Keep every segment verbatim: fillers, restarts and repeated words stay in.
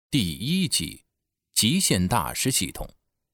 第一集极限大师系统。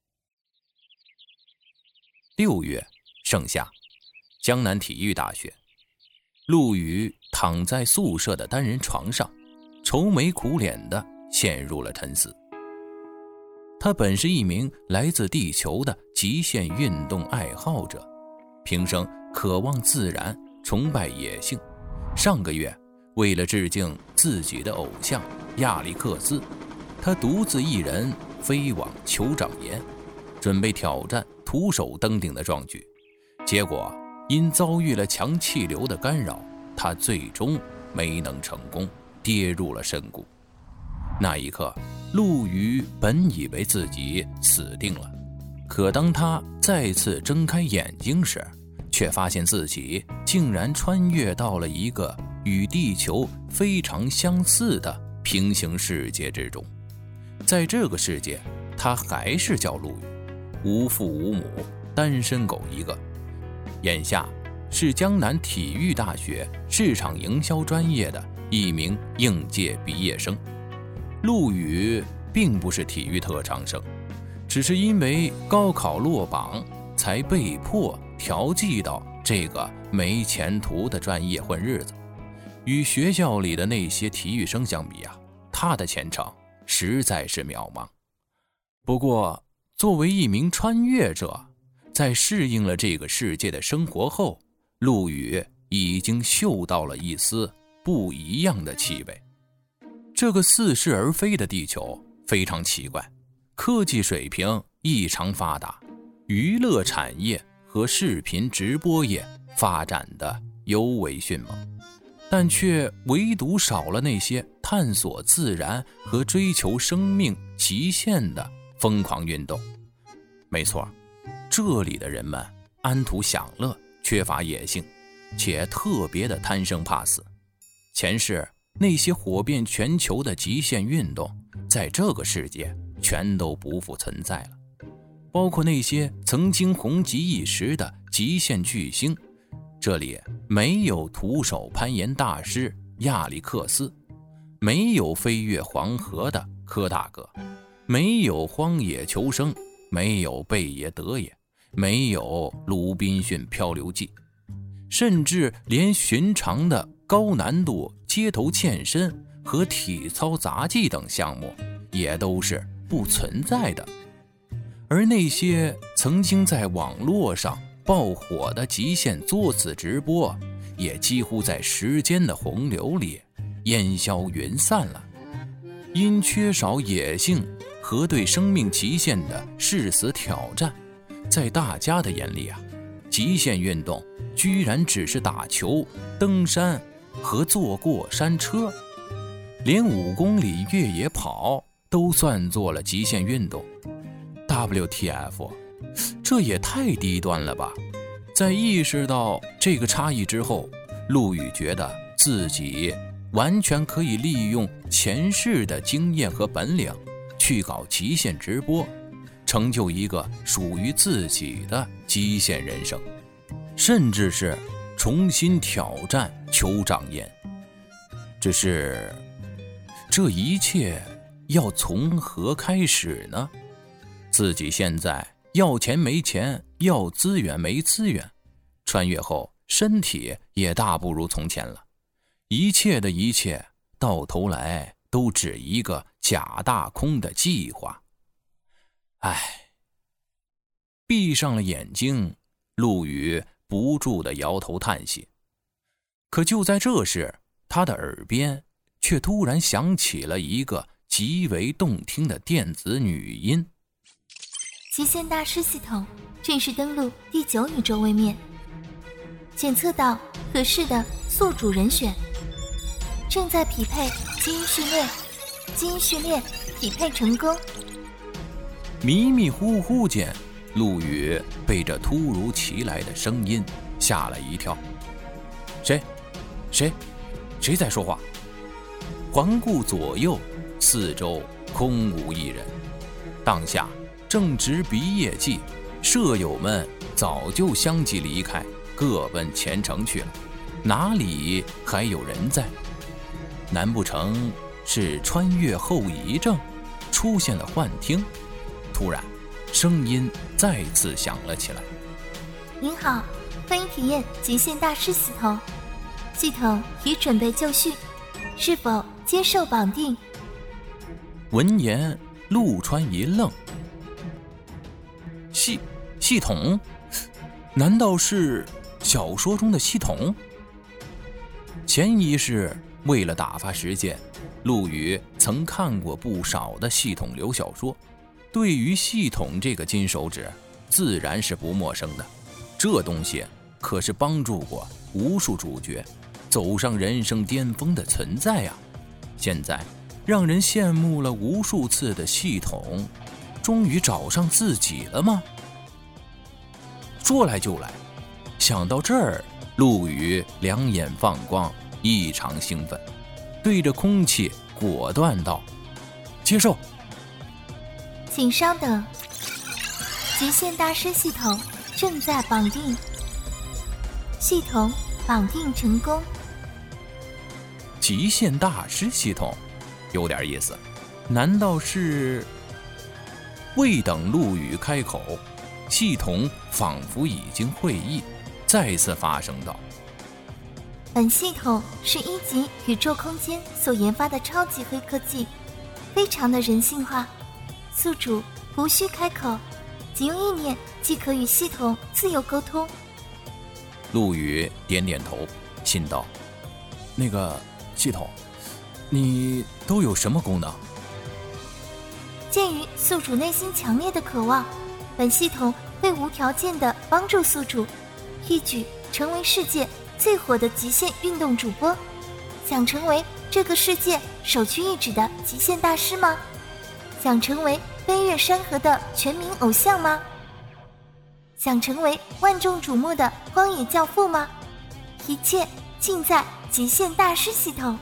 六月盛夏，江南体育大学，陆羽躺在宿舍的单人床上，愁眉苦脸地陷入了沉思。他本是一名来自地球的极限运动爱好者，平生渴望自然，崇拜野性。上个月，为了致敬自己的偶像亚历克斯，他独自一人飞往酋长岩，准备挑战徒手登顶的壮举。结果因遭遇了强气流的干扰，他最终没能成功，跌入了深谷。那一刻，陆羽本以为自己死定了，可当他再次睁开眼睛时，却发现自己竟然穿越到了一个与地球非常相似的平行世界之中。在这个世界，他还是叫陆羽，无父无母，单身狗一个。眼下是江南体育大学市场营销专业的一名应届毕业生。陆羽并不是体育特长生，只是因为高考落榜，才被迫调剂到这个没前途的专业混日子。与学校里的那些体育生相比啊，他的前程实在是渺茫。不过作为一名穿越者，在适应了这个世界的生活后，陆羽已经嗅到了一丝不一样的气味。这个似是而非的地球非常奇怪，科技水平异常发达，娱乐产业和视频直播业发展的尤为迅猛，但却唯独少了那些探索自然和追求生命极限的疯狂运动。没错，这里的人们安图享乐，缺乏野性，且特别的贪生怕死。前世那些火遍全球的极限运动，在这个世界全都不复存在了，包括那些曾经红极一时的极限巨星。这里没有徒手攀岩大师亚历克斯，没有飞越黄河的柯大哥，没有荒野求生，没有贝爷德爷，没有鲁滨逊漂流记，甚至连寻常的高难度街头健身和体操杂技等项目也都是不存在的。而那些曾经在网络上爆火的极限作死直播，也几乎在时间的洪流里烟消云散了。因缺少野性和对生命极限的誓死挑战，在大家的眼里啊，极限运动居然只是打球、登山和坐过山车，连五公里越野跑都算作了极限运动。 W T F， 这也太低端了吧。在意识到这个差异之后，陆羽觉得自己完全可以利用前世的经验和本领去搞极限直播，成就一个属于自己的极限人生，甚至是重新挑战酋长岩。只是这一切要从何开始呢？自己现在要钱没钱，要资源没资源，穿越后身体也大不如从前了，一切的一切到头来都只一个假大空的计划。唉，闭上了眼睛，陆羽不住地摇头叹息。可就在这时，他的耳边却突然响起了一个极为动听的电子女音。 极限大师系统正式登陆第九宇宙位面，检测到合适的宿主人选，正在匹配基因序列，基因序列匹配成功。 迷迷糊糊间，陆羽被这突如其来的声音吓了一跳。谁？谁？谁在说话？环顾左右，四周空无一人。当下正值毕业季，舍友们早就相继离开，各奔前程去了，哪里还有人在？难不成是穿越后遗症，出现了幻听。突然，声音再次响了起来。 您好，欢迎体验极限大师系统，系统已准备就绪，是否接受绑定？ 闻言，陆川一愣。系系统？难道是小说中的系统？潜意识为了打发时间，陆羽曾看过不少的系统流小说，对于系统这个金手指自然是不陌生的。这东西可是帮助过无数主角走上人生巅峰的存在呀！现在让人羡慕了无数次的系统，终于找上自己了吗？说来就来，想到这儿，陆羽两眼放光，异常兴奋，对着空气果断道：“接受。” 请稍等，极限大师系统正在绑定，系统绑定成功。 极限大师系统有点意思，难道是……未等陆羽开口，系统仿佛已经会意，再次发声道：“ 本系统是一级宇宙空间所研发的超级黑科技，非常的人性化，宿主无需开口，仅用意念即可与系统自由沟通。” 陆羽点点头，心道：“那个系统，你都有什么功能？” 鉴于宿主内心强烈的渴望，本系统会无条件地帮助宿主一举成为世界最火的极限运动主播。想成为这个世界首屈一指的极限大师吗？想成为飞越山河的全民偶像吗？想成为万众瞩目的荒野教父吗？一切尽在极限大师系统。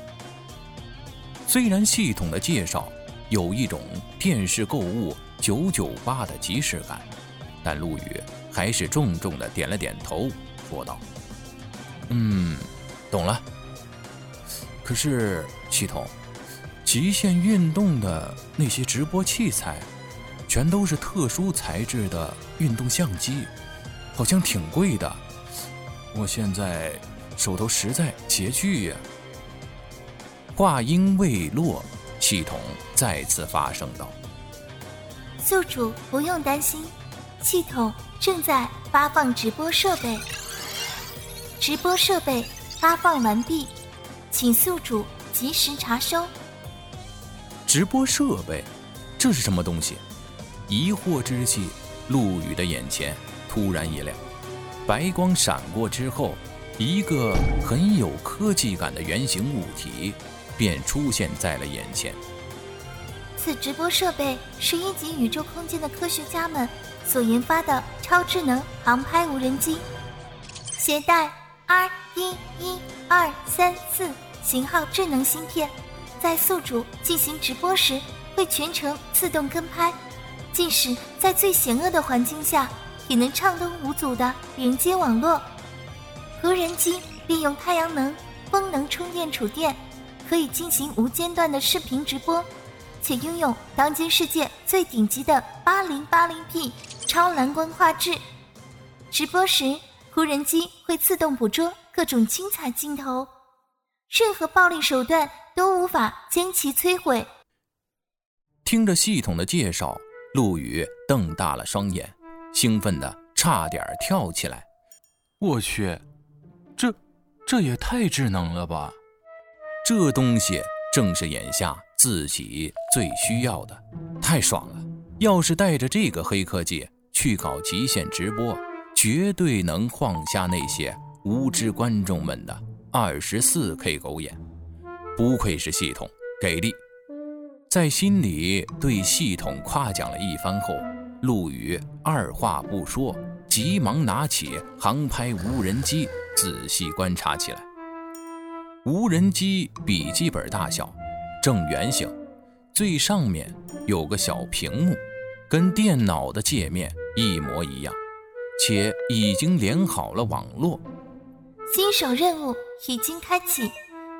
虽然系统的介绍有一种电视购物九九八的即视感，但陆羽还是重重地点了点头，说道：“嗯，懂了。可是系统，极限运动的那些直播器材全都是特殊材质的运动相机，好像挺贵的，我现在手头实在拮据呀。”话音未落，系统再次发声道：“ 宿主不用担心，系统正在发放直播设备，直播设备发放完毕，请宿主及时查收。” 直播设备？这是什么东西？疑惑之际，陆羽的眼前突然一亮，白光闪过之后，一个很有科技感的圆形物体便出现在了眼前。 此直播设备是一级宇宙空间的科学家们所研发的超智能航拍无人机，携带 R 一一二三四 型号智能芯片，在宿主进行直播时会全程自动跟拍，即使在最险恶的环境下也能畅通无阻地连接网络。无人机利用太阳能、风能充电储电，可以进行无间断的视频直播，且拥有当今世界最顶级的 八零八零 P 超蓝光画质。直播时，无人机会自动捕捉各种精彩镜头，任何暴力手段都无法将其摧毁。 听着系统的介绍，陆羽瞪大了双眼，兴奋的差点跳起来。我去，这这也太智能了吧！这东西正是眼下自己最需要的，太爽了！要是带着这个黑科技去搞极限直播，绝对能晃瞎那些无知观众们的 二十四K 狗眼。不愧是系统，给力！在心里对系统夸奖了一番后，陆羽二话不说，急忙拿起航拍无人机仔细观察起来。无人机笔记本大小，正圆形，最上面有个小屏幕，跟电脑的界面一模一样，且已经连好了网络。 新手任务已经开启，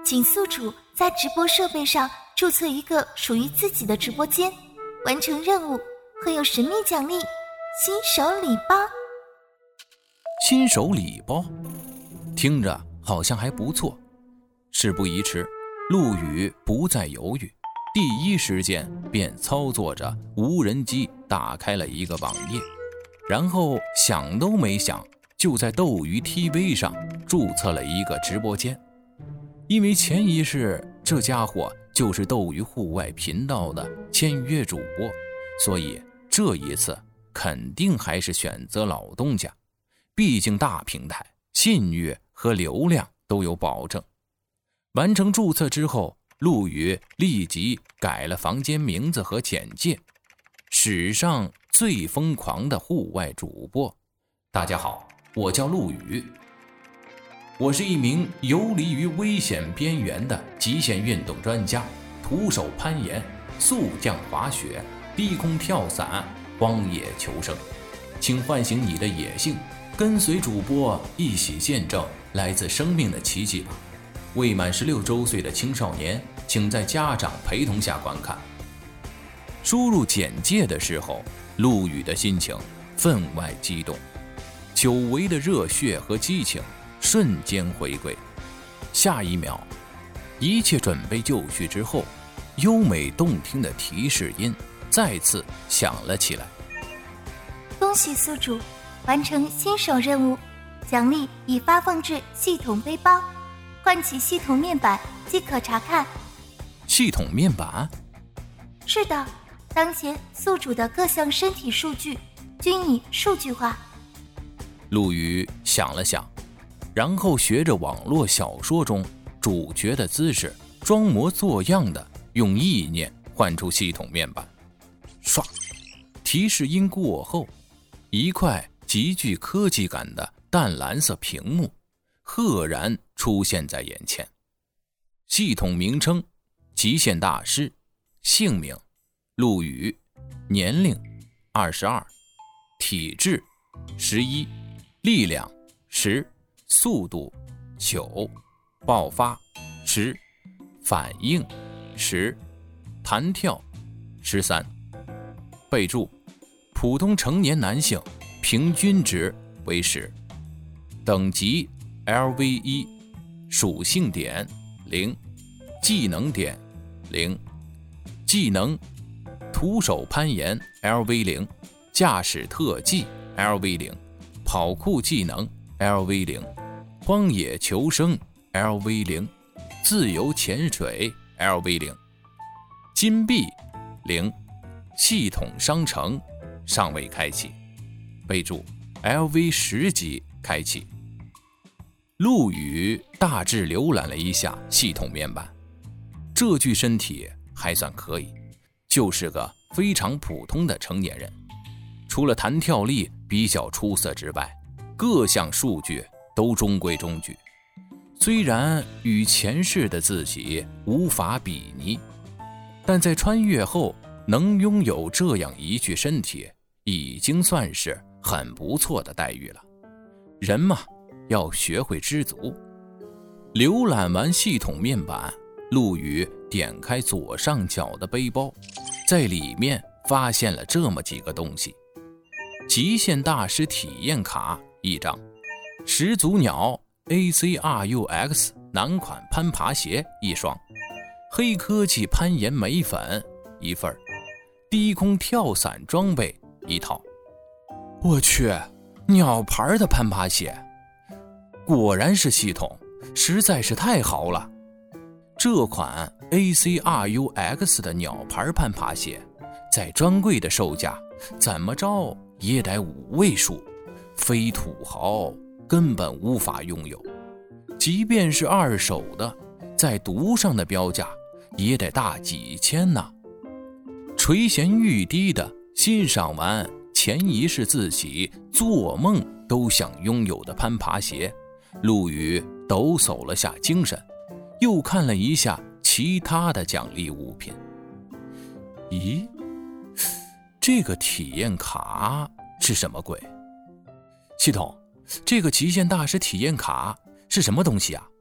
请宿主在直播设备上注册一个属于自己的直播间，完成任务会有神秘奖励，新手礼包。 新手礼包听着好像还不错。事不宜迟，陆羽不再犹豫，第一时间便操作着无人机打开了一个网页，然后想都没想，就在斗鱼 T V 上注册了一个直播间。因为潜意识这家伙就是斗鱼户外频道的签约主播，所以这一次肯定还是选择老东家，毕竟大平台信誉和流量都有保证。完成注册之后，陆羽立即改了房间名字和简介，史上最疯狂的户外主播。大家好，我叫陆羽，我是一名游离于危险边缘的极限运动专家，徒手攀岩、速降滑雪、低空跳伞、荒野求生。请唤醒你的野性，跟随主播一起见证来自生命的奇迹吧。未满十六周岁的青少年，请在家长陪同下观看。输入简介的时候，陆羽的心情分外激动，久违的热血和激情瞬间回归。下一秒，一切准备就绪之后，优美动听的提示音再次响了起来。 恭喜宿主完成新手任务，奖励已发放至系统背包，唤起系统面板即可查看。 系统面板？ 是的，当前宿主的各项身体数据均已数据化。 陆羽想了想，然后学着网络小说中主角的姿势，装模作样的用意念唤出系统面板。唰，提示音过后，一块极具科技感的淡蓝色屏幕赫然出现在眼前。系统名称：极限大师，姓名：陆羽，年龄：二十二，体质：十一，力量：十，速度：九，爆发：十，反应：十，弹跳：十三。备注：普通成年男性，平均值为十。等级 L V 一，属性点零，技能点零，技能徒手攀岩 L V 零，驾驶特技 L V 零，跑酷技能 L V 零，荒野求生 L V 零，自由潜水 L V 零，金币零，系统商城尚未开启。备注 L V 十级开启。陆羽大致浏览了一下系统面板，这具身体还算可以，就是个非常普通的成年人，除了弹跳力比较出色之外，各项数据都中规中矩。虽然与前世的自己无法比拟，但在穿越后能拥有这样一具身体，已经算是很不错的待遇了。人嘛，要学会知足。浏览完系统面板，陆羽点开左上角的背包，在里面发现了这么几个东西：极限大师体验卡一张，始祖鸟 A C R U X 男款攀爬鞋一双，黑科技攀岩眉粉一份，低空跳伞装备一套。我去，鸟牌的攀爬鞋，果然是系统，实在是太豪了。这款 A C R U X 的鸟牌攀爬鞋，在专柜的售价怎么着也得五位数，非土豪根本无法拥有。即便是二手的，在毒上的标价也得大几千呢。垂涎欲滴的欣赏完前一世自己做梦都想拥有的攀爬鞋，陆羽抖擞了下精神，又看了一下其他的奖励物品。咦，这个体验卡是什么鬼？系统，这个极限大师体验卡是什么东西啊？